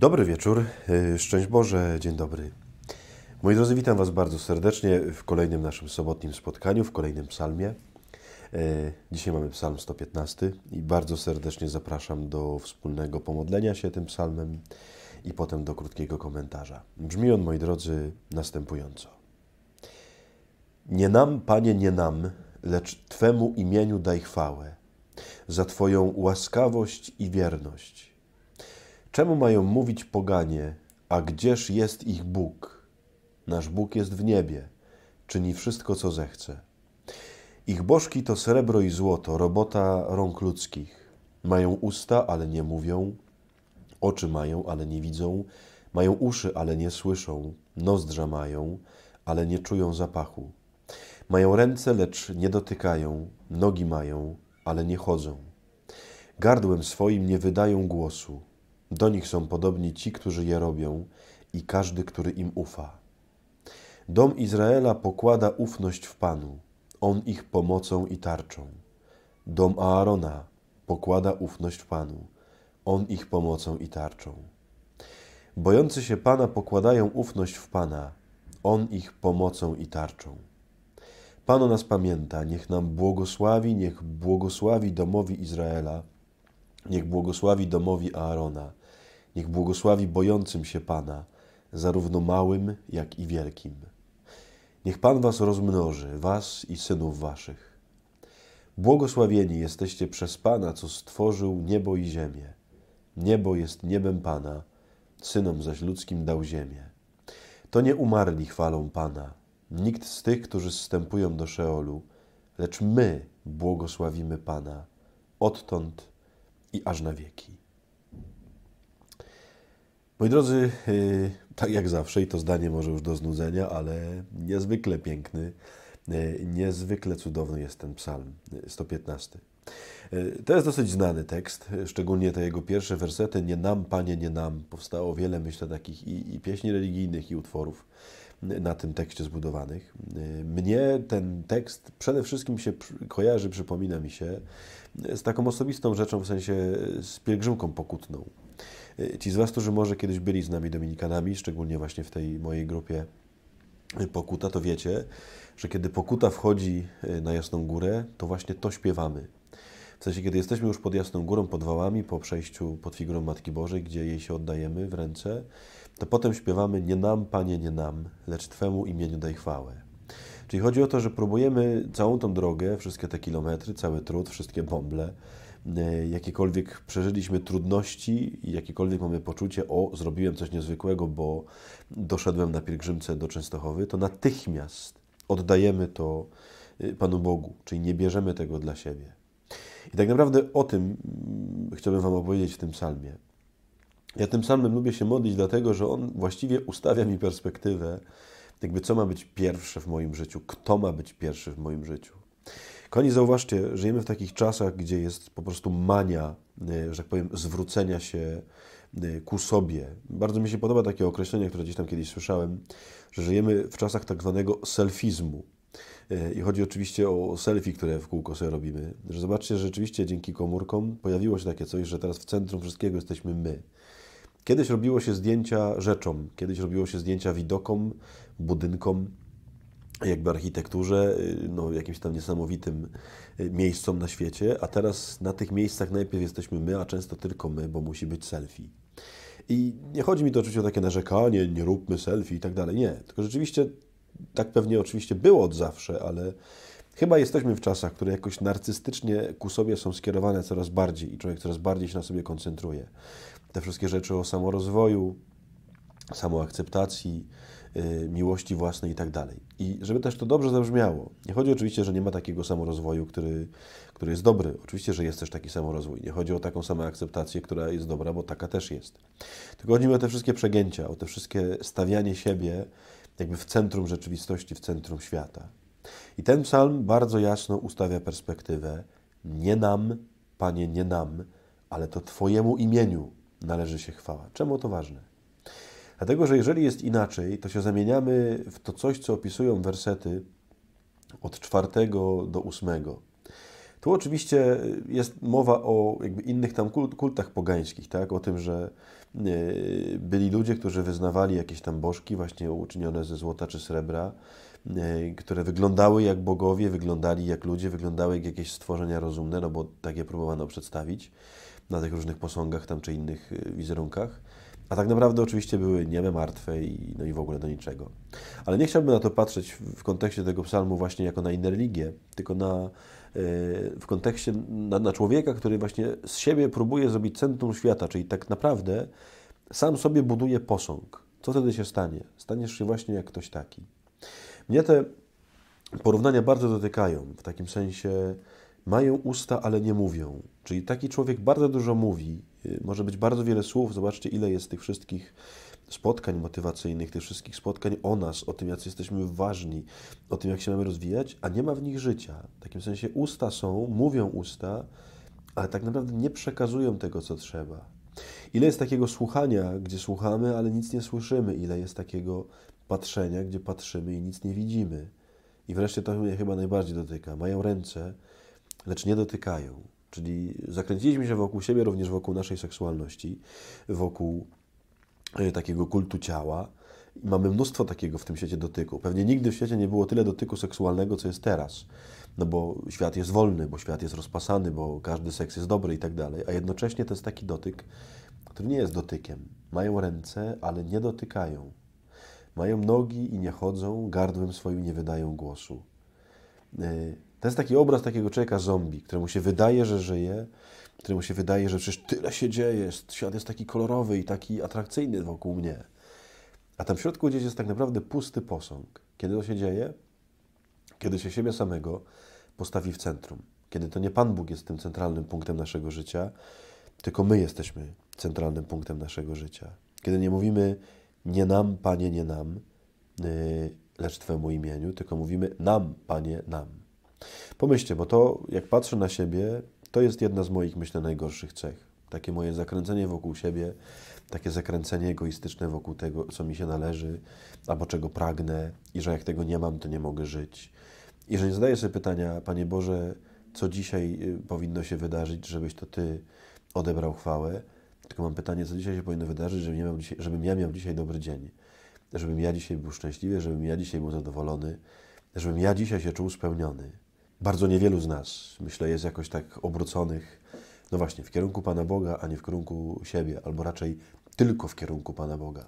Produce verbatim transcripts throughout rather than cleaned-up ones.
Dobry wieczór, szczęść Boże, dzień dobry. Moi drodzy, witam Was bardzo serdecznie w kolejnym naszym sobotnim spotkaniu, w kolejnym psalmie. Dzisiaj mamy psalm sto piętnasty i bardzo serdecznie zapraszam do wspólnego pomodlenia się tym psalmem i potem do krótkiego komentarza. Brzmi on, moi drodzy, następująco. Nie nam, Panie, nie nam, lecz Twemu imieniu daj chwałę, za Twoją łaskawość i wierność. Czemu mają mówić poganie, a gdzież jest ich Bóg? Nasz Bóg jest w niebie, czyni wszystko, co zechce. Ich bożki to srebro i złoto, robota rąk ludzkich. Mają usta, ale nie mówią, oczy mają, ale nie widzą, mają uszy, ale nie słyszą, nozdrza mają, ale nie czują zapachu. Mają ręce, lecz nie dotykają, nogi mają, ale nie chodzą. Gardłem swoim nie wydają głosu. Do nich są podobni ci, którzy je robią i każdy, który im ufa. Dom Izraela pokłada ufność w Panu, On ich pomocą i tarczą. Dom Aarona pokłada ufność w Panu, On ich pomocą i tarczą. Bojący się Pana pokładają ufność w Pana, On ich pomocą i tarczą. Pan o nas pamięta, niech nam błogosławi, niech błogosławi domowi Izraela, niech błogosławi domowi Aarona, niech błogosławi bojącym się Pana, zarówno małym, jak i wielkim. Niech Pan was rozmnoży, was i synów waszych. Błogosławieni jesteście przez Pana, co stworzył niebo i ziemię. Niebo jest niebem Pana, synom zaś ludzkim dał ziemię. To nie umarli chwalą Pana, nikt z tych, którzy zstępują do Szeolu, lecz my błogosławimy Pana, odtąd i aż na wieki. Moi drodzy, tak jak zawsze, i to zdanie może już do znudzenia, ale niezwykle piękny, niezwykle cudowny jest ten psalm sto piętnasty. To jest dosyć znany tekst, szczególnie te jego pierwsze wersety, nie nam, Panie, nie nam. Powstało wiele, myślę, takich i, i pieśni religijnych, i utworów na tym tekście zbudowanych. Mnie ten tekst przede wszystkim się kojarzy, przypomina mi się, z taką osobistą rzeczą, w sensie z pielgrzymką pokutną. Ci z Was, którzy może kiedyś byli z nami dominikanami, szczególnie właśnie w tej mojej grupie Pokuta, to wiecie, że kiedy pokuta wchodzi na Jasną Górę, to właśnie to śpiewamy. W sensie, kiedy jesteśmy już pod Jasną Górą, pod wałami, po przejściu pod figurą Matki Bożej, gdzie jej się oddajemy w ręce, to potem śpiewamy nie nam, Panie, nie nam, lecz Twemu imieniu daj chwałę. Czyli chodzi o to, że próbujemy całą tą drogę, wszystkie te kilometry, cały trud, wszystkie bąble, jakiekolwiek przeżyliśmy trudności i jakiekolwiek mamy poczucie, o, zrobiłem coś niezwykłego, bo doszedłem na pielgrzymce do Częstochowy, to natychmiast oddajemy to Panu Bogu, czyli nie bierzemy tego dla siebie. I tak naprawdę o tym chciałbym Wam opowiedzieć w tym psalmie. Ja tym psalmem lubię się modlić, dlatego że on właściwie ustawia mi perspektywę, jakby co ma być pierwsze w moim życiu, kto ma być pierwszy w moim życiu. Kochani, zauważcie, żyjemy w takich czasach, gdzie jest po prostu mania, że tak powiem, zwrócenia się ku sobie. Bardzo mi się podoba takie określenie, które gdzieś tam kiedyś słyszałem, że żyjemy w czasach tak zwanego selfizmu. I chodzi oczywiście o selfie, które w kółko sobie robimy. Że zobaczcie, że rzeczywiście dzięki komórkom pojawiło się takie coś, że teraz w centrum wszystkiego jesteśmy my. Kiedyś robiło się zdjęcia rzeczom, kiedyś robiło się zdjęcia widokom, budynkom, jakby architekturze, no, jakimś tam niesamowitym miejscom na świecie, a teraz na tych miejscach najpierw jesteśmy my, a często tylko my, bo musi być selfie. I nie chodzi mi to oczywiście o takie narzekanie, nie róbmy selfie i tak dalej, nie. Tylko rzeczywiście tak pewnie oczywiście było od zawsze, ale chyba jesteśmy w czasach, które jakoś narcystycznie ku sobie są skierowane coraz bardziej i człowiek coraz bardziej się na sobie koncentruje. Te wszystkie rzeczy o samorozwoju, samoakceptacji, yy, miłości własnej i tak dalej. I żeby też to dobrze zabrzmiało, nie chodzi oczywiście, że nie ma takiego samorozwoju, który, który jest dobry. Oczywiście, że jest też taki samorozwój. Nie chodzi o taką samoakceptację, która jest dobra, bo taka też jest. Tylko chodzi mi o te wszystkie przegięcia, o te wszystkie stawianie siebie jakby w centrum rzeczywistości, w centrum świata. I ten psalm bardzo jasno ustawia perspektywę. Nie nam, Panie, nie nam, ale to Twojemu imieniu należy się chwała. Czemu to ważne? Dlatego, że jeżeli jest inaczej, to się zamieniamy w to coś, co opisują wersety od czwartego do ósmego. Tu oczywiście jest mowa o jakby innych tam kultach pogańskich, tak? O tym, że Byli ludzie, którzy wyznawali jakieś tam bożki, właśnie uczynione ze złota czy srebra, które wyglądały jak bogowie, wyglądali jak ludzie, wyglądały jak jakieś stworzenia rozumne, no bo tak je próbowano przedstawić na tych różnych posągach tam czy innych wizerunkach. A tak naprawdę oczywiście były nieme, martwe i, no i w ogóle do niczego. Ale nie chciałbym na to patrzeć w kontekście tego psalmu właśnie jako na inne religie, tylko na, w kontekście na, na człowieka, który właśnie z siebie próbuje zrobić centrum świata, czyli tak naprawdę sam sobie buduje posąg. Co wtedy się stanie? Staniesz się właśnie jak ktoś taki. Mnie te porównania bardzo dotykają, w takim sensie mają usta, ale nie mówią. Czyli taki człowiek bardzo dużo mówi, może być bardzo wiele słów. Zobaczcie, ile jest tych wszystkich spotkań motywacyjnych, tych wszystkich spotkań o nas, o tym, jacy jesteśmy ważni, o tym, jak się mamy rozwijać, a nie ma w nich życia. W takim sensie usta są, mówią usta, ale tak naprawdę nie przekazują tego, co trzeba. Ile jest takiego słuchania, gdzie słuchamy, ale nic nie słyszymy. Ile jest takiego patrzenia, gdzie patrzymy i nic nie widzimy. I wreszcie to mnie chyba najbardziej dotyka. Mają ręce, lecz nie dotykają. Czyli zakręciliśmy się wokół siebie, również wokół naszej seksualności, wokół takiego kultu ciała. I mamy mnóstwo takiego w tym świecie dotyku. Pewnie nigdy w świecie nie było tyle dotyku seksualnego, co jest teraz. No bo świat jest wolny, bo świat jest rozpasany, bo każdy seks jest dobry i tak dalej. A jednocześnie to jest taki dotyk, który nie jest dotykiem. Mają ręce, ale nie dotykają. Mają nogi i nie chodzą, gardłem swoim nie wydają głosu. To jest taki obraz takiego człowieka zombie, któremu się wydaje, że żyje, któremu się wydaje, że przecież tyle się dzieje, świat jest taki kolorowy i taki atrakcyjny wokół mnie. A tam w środku gdzieś jest tak naprawdę pusty posąg. Kiedy to się dzieje? Kiedy się siebie samego postawi w centrum. Kiedy to nie Pan Bóg jest tym centralnym punktem naszego życia, tylko my jesteśmy centralnym punktem naszego życia. Kiedy nie mówimy nie nam, Panie, nie nam, lecz Twemu imieniu, tylko mówimy nam, Panie, nam. Pomyślcie, bo to, jak patrzę na siebie, to jest jedna z moich, myślę, najgorszych cech. Takie moje zakręcenie wokół siebie, takie zakręcenie egoistyczne wokół tego, co mi się należy, albo czego pragnę i że jak tego nie mam, to nie mogę żyć. I że nie zadaję sobie pytania, Panie Boże, co dzisiaj powinno się wydarzyć, żebyś to Ty odebrał chwałę, tylko mam pytanie, co dzisiaj się powinno wydarzyć, żebym ja miał dzisiaj, żebym ja miał dzisiaj dobry dzień, żebym ja dzisiaj był szczęśliwy, żebym ja dzisiaj był zadowolony, żebym ja dzisiaj się czuł spełniony. Bardzo niewielu z nas, myślę, jest jakoś tak obróconych, no właśnie, w kierunku Pana Boga, a nie w kierunku siebie, albo raczej tylko w kierunku Pana Boga.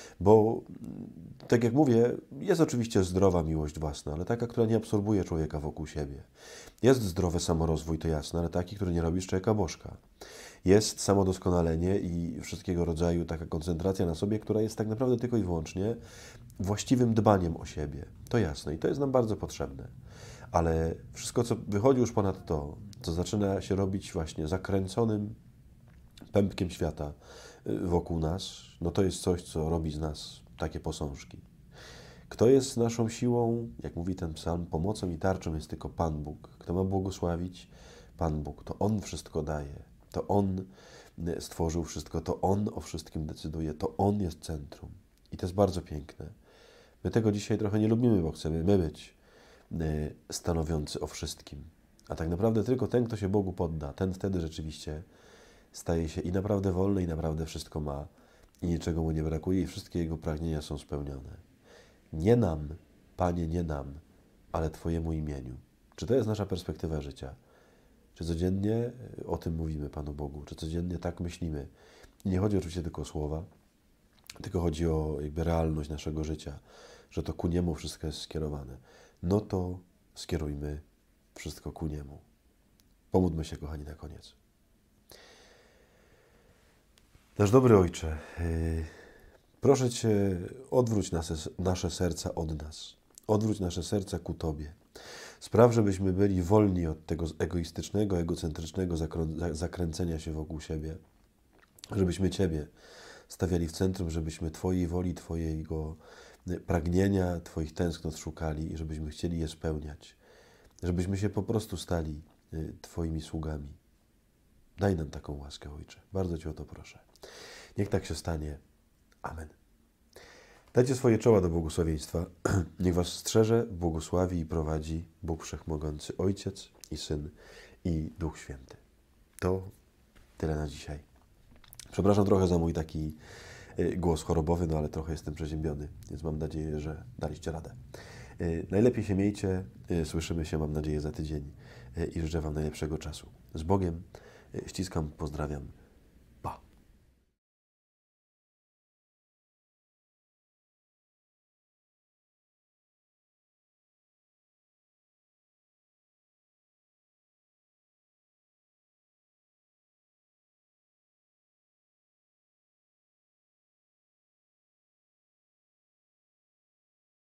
Bo, tak jak mówię, jest oczywiście zdrowa miłość własna, ale taka, która nie absorbuje człowieka wokół siebie. Jest zdrowy samorozwój, to jasne, ale taki, który nie robi z człowieka bożka. Jest samodoskonalenie i wszystkiego rodzaju taka koncentracja na sobie, która jest tak naprawdę tylko i wyłącznie właściwym dbaniem o siebie. To jasne i to jest nam bardzo potrzebne. Ale wszystko, co wychodzi już ponad to, co zaczyna się robić właśnie zakręconym pępkiem świata wokół nas, no to jest coś, co robi z nas takie posążki. Kto jest naszą siłą, jak mówi ten psalm, pomocą i tarczą jest tylko Pan Bóg. Kto ma błogosławić? Pan Bóg. To On wszystko daje. To On stworzył wszystko. To On o wszystkim decyduje. To On jest centrum. I to jest bardzo piękne. My tego dzisiaj trochę nie lubimy, bo chcemy my być stanowiący o wszystkim. A tak naprawdę tylko ten, kto się Bogu podda, ten wtedy rzeczywiście staje się i naprawdę wolny, i naprawdę wszystko ma, i niczego mu nie brakuje, i wszystkie jego pragnienia są spełnione. Nie nam, Panie, nie nam, ale Twojemu imieniu. Czy to jest nasza perspektywa życia? Czy codziennie o tym mówimy Panu Bogu? Czy codziennie tak myślimy? I nie chodzi oczywiście tylko o słowa, tylko chodzi o jakby realność naszego życia, że to ku Niemu wszystko jest skierowane. No to skierujmy wszystko ku Niemu. Pomódlmy się, kochani, na koniec. Nasz dobry Ojcze, proszę Cię, odwróć nasze, nasze serca od nas. Odwróć nasze serca ku Tobie. Spraw, żebyśmy byli wolni od tego egoistycznego, egocentrycznego zakręcenia się wokół siebie. Żebyśmy Ciebie stawiali w centrum, żebyśmy Twojej woli, Twojego pragnienia, Twoich tęsknot szukali i żebyśmy chcieli je spełniać. Żebyśmy się po prostu stali Twoimi sługami. Daj nam taką łaskę, Ojcze. Bardzo Cię o to proszę. Niech tak się stanie. Amen. Dajcie swoje czoła do błogosławieństwa. Niech Was strzeże, błogosławi i prowadzi Bóg Wszechmogący, Ojciec i Syn i Duch Święty. To tyle na dzisiaj. Przepraszam trochę za mój taki głos chorobowy, no ale trochę jestem przeziębiony, więc mam nadzieję, że daliście radę. Najlepiej się miejcie, słyszymy się, mam nadzieję, za tydzień i życzę Wam najlepszego czasu. Z Bogiem, ściskam, pozdrawiam.